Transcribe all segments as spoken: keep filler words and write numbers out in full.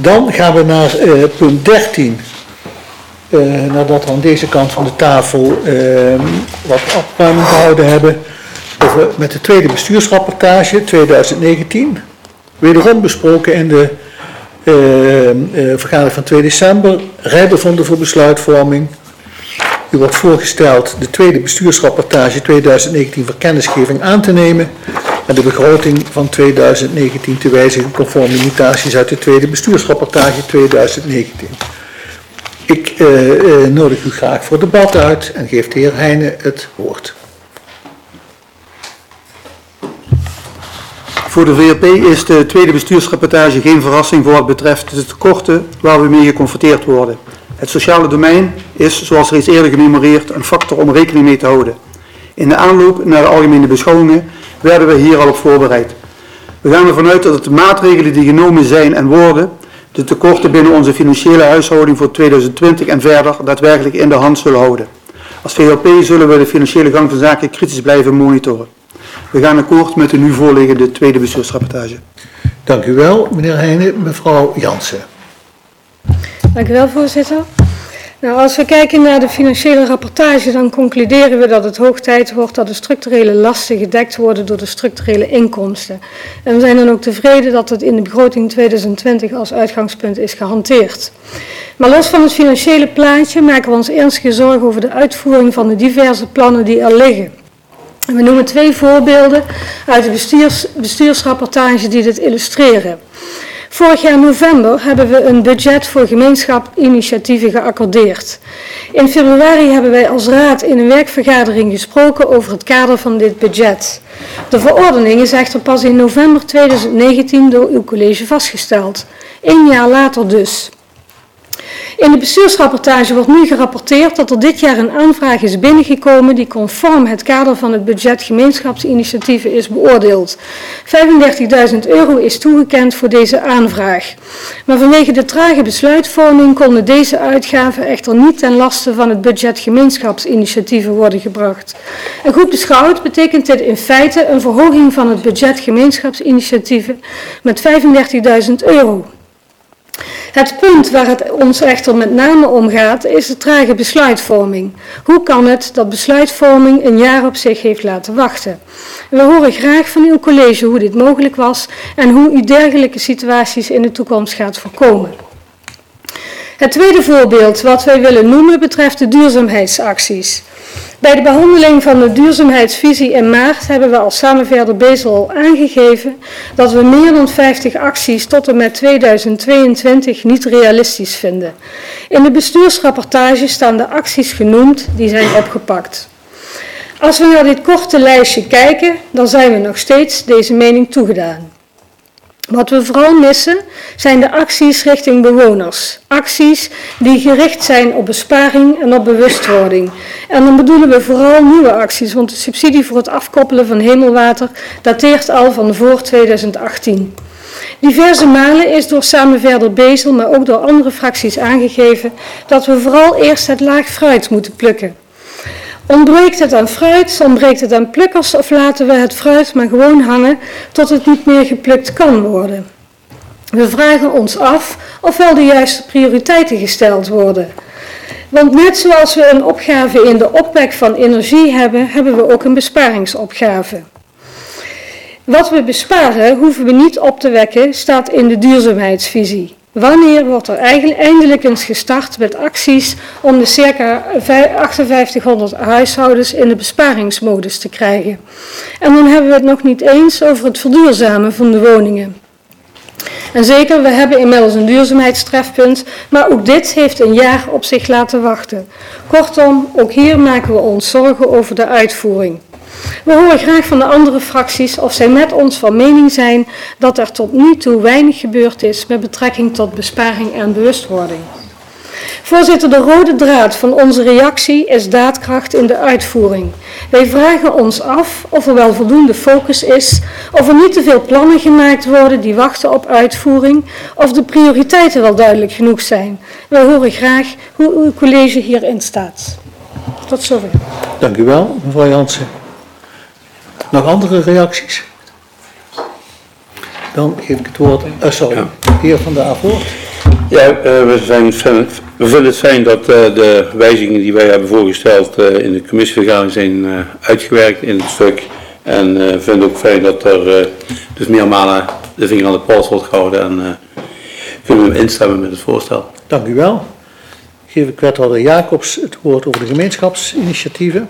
Dan gaan we naar uh, punt dertien. Uh, nadat we aan deze kant van de tafel uh, wat opruiming gehouden hebben. Over, met de tweede bestuursrapportage twintig negentien. Wederom besproken in de uh, uh, vergadering van twee december. Rijbevonden voor besluitvorming. U wordt voorgesteld de tweede bestuursrapportage twintig negentien voor kennisgeving aan te nemen. En de begroting van twintig negentien te wijzigen conform limitaties uit de tweede bestuursrapportage twintig negentien. Ik uh, uh, nodig u graag voor debat uit en geef de heer Heijnen het woord. Voor de V R P is de tweede bestuursrapportage geen verrassing voor wat betreft de tekorten waar we mee geconfronteerd worden. Het sociale domein is, zoals reeds eerder gememoreerd, een factor om rekening mee te houden. In de aanloop naar de algemene beschouwingen werden we hier al op voorbereid. We gaan ervan uit dat de maatregelen die genomen zijn en worden, de tekorten binnen onze financiële huishouding voor twintig twintig en verder daadwerkelijk in de hand zullen houden. Als V R P zullen we de financiële gang van zaken kritisch blijven monitoren. We gaan akkoord met de nu voorliggende tweede bestuursrapportage. Dank u wel, meneer Heijnen. Mevrouw Jansen. Dank u wel, voorzitter. Nou, als we kijken naar de financiële rapportage, dan concluderen we dat het hoog tijd wordt dat de structurele lasten gedekt worden door de structurele inkomsten. En we zijn dan ook tevreden dat het in de begroting twintig twintig als uitgangspunt is gehanteerd. Maar los van het financiële plaatje maken we ons ernstige zorgen over de uitvoering van de diverse plannen die er liggen. En we noemen twee voorbeelden uit de bestuurs, bestuursrapportage die dit illustreren. Vorig jaar november hebben we een budget voor gemeenschapsinitiatieven geaccordeerd. In februari hebben wij als raad in een werkvergadering gesproken over het kader van dit budget. De verordening is echter pas in november twintig negentien door uw college vastgesteld. Een jaar later dus. In de bestuursrapportage wordt nu gerapporteerd dat er dit jaar een aanvraag is binnengekomen die conform het kader van het budget gemeenschapsinitiatieven is beoordeeld. vijfendertigduizend euro is toegekend voor deze aanvraag. Maar vanwege de trage besluitvorming konden deze uitgaven echter niet ten laste van het budget gemeenschapsinitiatieven worden gebracht. En goed beschouwd betekent dit in feite een verhoging van het budget gemeenschapsinitiatieven met vijfendertigduizend euro. Het punt waar het ons echter met name om gaat is de trage besluitvorming. Hoe kan het dat besluitvorming een jaar op zich heeft laten wachten? We horen graag van uw college hoe dit mogelijk was en hoe u dergelijke situaties in de toekomst gaat voorkomen. Het tweede voorbeeld wat wij willen noemen betreft de duurzaamheidsacties. Bij de behandeling van de duurzaamheidsvisie in maart hebben we als Samenverder Bezel al aangegeven dat we meer dan vijftig acties tot en met tweeduizend tweeëntwintig niet realistisch vinden. In de bestuursrapportage staan de acties genoemd die zijn opgepakt. Als we naar dit korte lijstje kijken, dan zijn we nog steeds deze mening toegedaan. Wat we vooral missen zijn de acties richting bewoners. Acties die gericht zijn op besparing en op bewustwording. En dan bedoelen we vooral nieuwe acties, want de subsidie voor het afkoppelen van hemelwater dateert al van voor tweeduizend achttien. Diverse malen is door Samenverder Bezel, maar ook door andere fracties aangegeven dat we vooral eerst het laag fruit moeten plukken. Ontbreekt het aan fruit, ontbreekt het aan plukkers of laten we het fruit maar gewoon hangen tot het niet meer geplukt kan worden? We vragen ons af of wel de juiste prioriteiten gesteld worden. Want net zoals we een opgave in de opwek van energie hebben, hebben we ook een besparingsopgave. Wat we besparen hoeven we niet op te wekken, staat in de duurzaamheidsvisie. Wanneer wordt er eigenlijk eindelijk eens gestart met acties om de circa achtenvijftighonderd huishoudens in de besparingsmodus te krijgen? En dan hebben we het nog niet eens over het verduurzamen van de woningen. En zeker, we hebben inmiddels een duurzaamheidstrefpunt, maar ook dit heeft een jaar op zich laten wachten. Kortom, ook hier maken we ons zorgen over de uitvoering. We horen graag van de andere fracties of zij met ons van mening zijn dat er tot nu toe weinig gebeurd is met betrekking tot besparing en bewustwording. Voorzitter, de rode draad van onze reactie is daadkracht in de uitvoering. Wij vragen ons af of er wel voldoende focus is, of er niet te veel plannen gemaakt worden die wachten op uitvoering, of de prioriteiten wel duidelijk genoeg zijn. Wij horen graag hoe uw college hierin staat. Tot zover. Dank u wel, mevrouw Jansen. Nog andere reacties? Dan geef ik het woord, uh, sorry, heer Van der Avoort. Ja, uh, we, zijn, we vinden het fijn dat uh, de wijzigingen die wij hebben voorgesteld uh, in de commissievergadering zijn uh, uitgewerkt in het stuk. En uh, vinden ook fijn dat er uh, dus meermalen de vinger aan de pols wordt gehouden en uh, kunnen we instemmen met het voorstel. Dank u wel. Geef ik wethouder Jacobs het woord over de gemeenschapsinitiatieven.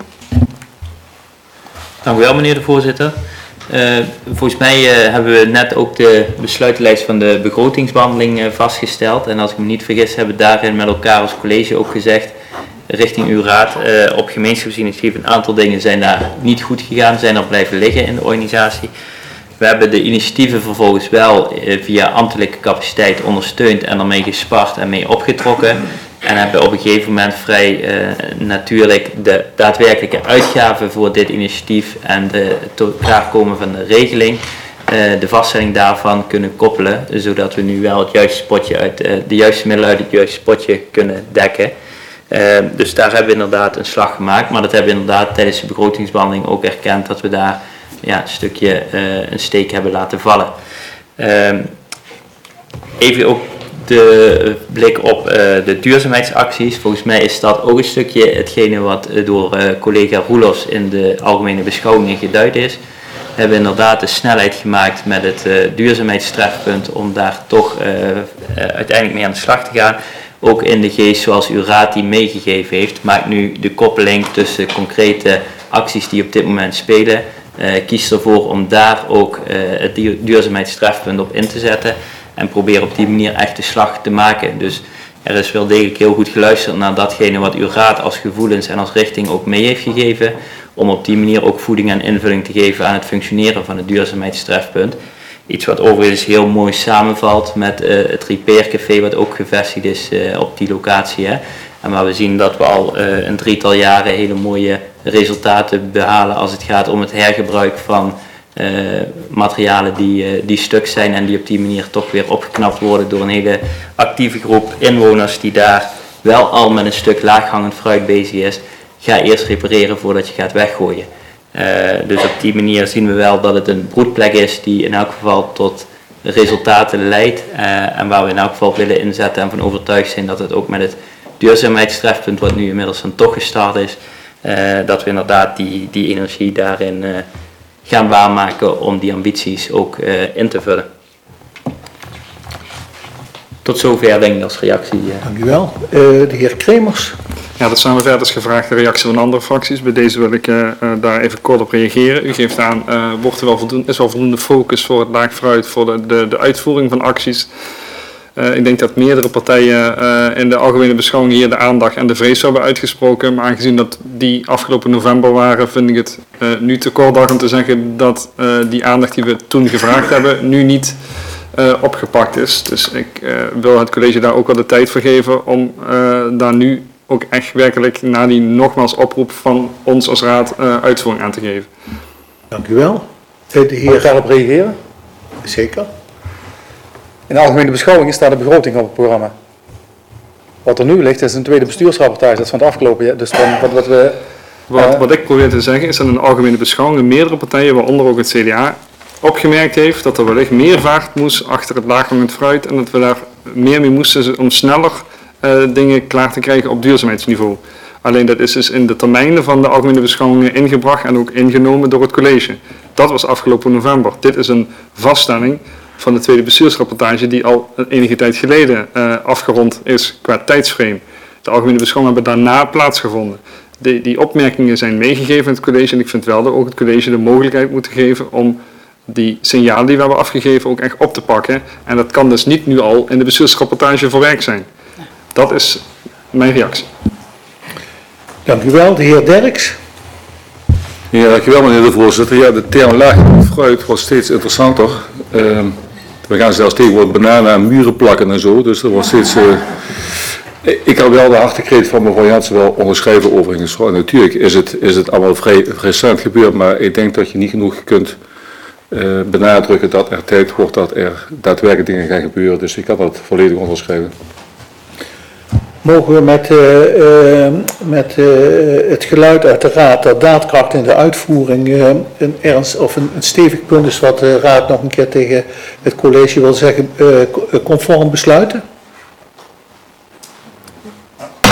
Dank u wel, meneer de voorzitter. Uh, volgens mij uh, hebben we net ook de besluitenlijst van de begrotingsbehandeling uh, vastgesteld. En als ik me niet vergis, hebben we daarin met elkaar als college ook gezegd, richting uw raad, uh, op gemeenschapsinitiatief een aantal dingen zijn daar niet goed gegaan, zijn er blijven liggen in de organisatie. We hebben de initiatieven vervolgens wel uh, via ambtelijke capaciteit ondersteund en ermee gespart en mee opgetrokken. En hebben op een gegeven moment vrij uh, natuurlijk de daadwerkelijke uitgaven voor dit initiatief en de tot klaarkomen van de regeling, uh, de vaststelling daarvan kunnen koppelen, zodat we nu wel het juiste potje uit, uh, de juiste middelen uit het juiste potje kunnen dekken. Uh, dus daar hebben we inderdaad een slag gemaakt, maar dat hebben we inderdaad tijdens de begrotingsbehandeling ook erkend dat we daar ja, een stukje uh, een steek hebben laten vallen. Uh, even ook de blik op uh, de duurzaamheidsacties. Volgens mij is dat ook een stukje hetgene wat uh, door uh, collega Roelofs in de algemene beschouwingen geduid is. We hebben inderdaad de snelheid gemaakt met het uh, duurzaamheidstrefpunt om daar toch uh, uh, uiteindelijk mee aan de slag te gaan. Ook in de geest zoals uw raad die meegegeven heeft, maakt nu de koppeling tussen concrete acties die op dit moment spelen. Uh, kies ervoor om daar ook uh, het duurzaamheidstrefpunt op in te zetten. En probeer op die manier echt de slag te maken. Dus er is wel degelijk heel goed geluisterd naar datgene wat uw raad als gevoelens en als richting ook mee heeft gegeven. Om op die manier ook voeding en invulling te geven aan het functioneren van het duurzaamheidstrefpunt. Iets wat overigens heel mooi samenvalt met uh, het Repair Café wat ook gevestigd is uh, op die locatie. Hè. En waar we zien dat we al uh, een drietal jaren hele mooie resultaten behalen als het gaat om het hergebruik van Uh, materialen die, uh, die stuk zijn en die op die manier toch weer opgeknapt worden door een hele actieve groep inwoners die daar wel al met een stuk laaghangend fruit bezig is. Ga eerst repareren voordat je gaat weggooien. Uh, dus op die manier zien we wel dat het een broedplek is die in elk geval tot resultaten leidt uh, en waar we in elk geval willen inzetten en van overtuigd zijn dat het ook met het duurzaamheidstrefpunt wat nu inmiddels dan toch gestart is, uh, dat we inderdaad die, die energie daarin uh, gaan waarmaken om die ambities ook uh, in te vullen. Tot zover denk ik als reactie. Uh. Dank u wel. Uh, de heer Kremers. Ja, dat zijn we verder gevraagd de reactie van andere fracties. Bij deze wil ik uh, uh, daar even kort op reageren. U geeft aan, uh, wordt er wel voldoende, is wel voldoende focus voor het laag fruit, voor de, de, de uitvoering van acties. Uh, ik denk dat meerdere partijen uh, in de algemene beschouwing hier de aandacht en de vrees hebben uitgesproken. Maar aangezien dat die afgelopen november waren, vind ik het uh, nu te kort dag om te zeggen dat uh, die aandacht die we toen gevraagd hebben, nu niet uh, opgepakt is. Dus ik uh, wil het college daar ook wel de tijd voor geven om uh, daar nu ook echt werkelijk na die nogmaals oproep van ons als raad uh, uitvoering aan te geven. Dank u wel. Uh, de heer... Mag ik daarop reageren? Zeker. In de algemene beschouwing staat de begroting op het programma. Wat er nu ligt is een tweede bestuursrapportage, dat is van het afgelopen jaar. Dus dan, wat, wat, we, wat, uh, wat ik probeer te zeggen is dat in de algemene beschouwing meerdere partijen, waaronder ook het C D A, opgemerkt heeft dat er wellicht meer vaart moest achter het laaghangend fruit en dat we daar meer mee moesten om sneller uh, dingen klaar te krijgen op duurzaamheidsniveau. Alleen dat is dus in de termijnen van de algemene beschouwingen ingebracht en ook ingenomen door het college. Dat was afgelopen november. Dit is een vaststelling van de tweede bestuursrapportage die al enige tijd geleden uh, afgerond is qua tijdsframe. De algemene beschouwingen hebben daarna plaatsgevonden. Die, die opmerkingen zijn meegegeven in het college en ik vind wel dat ook het college de mogelijkheid moet geven om die signalen die we hebben afgegeven ook echt op te pakken. En dat kan dus niet nu al in de bestuursrapportage verwerkt zijn. Dat is mijn reactie. Dank u wel. De heer Derks. Ja, dankjewel meneer de voorzitter. Ja, de term laaghangend fruit wordt steeds interessanter. Uh, we gaan zelfs tegenwoordig bananen aan muren plakken en zo, dus er wordt steeds... Uh, ik kan wel de hartekreet van mevrouw Jansen wel onderschrijven overigens. En natuurlijk is het, is het allemaal vrij recent gebeurd, maar ik denk dat je niet genoeg kunt uh, benadrukken dat er tijd wordt dat er daadwerkelijk dingen gaan gebeuren. Dus ik kan dat volledig onderschrijven. Mogen we met, uh, uh, met uh, het geluid uit de raad dat daadkracht in de uitvoering uh, een ernst of een, een stevig punt is wat de raad nog een keer tegen het college wil zeggen, uh, conform besluiten? Ja.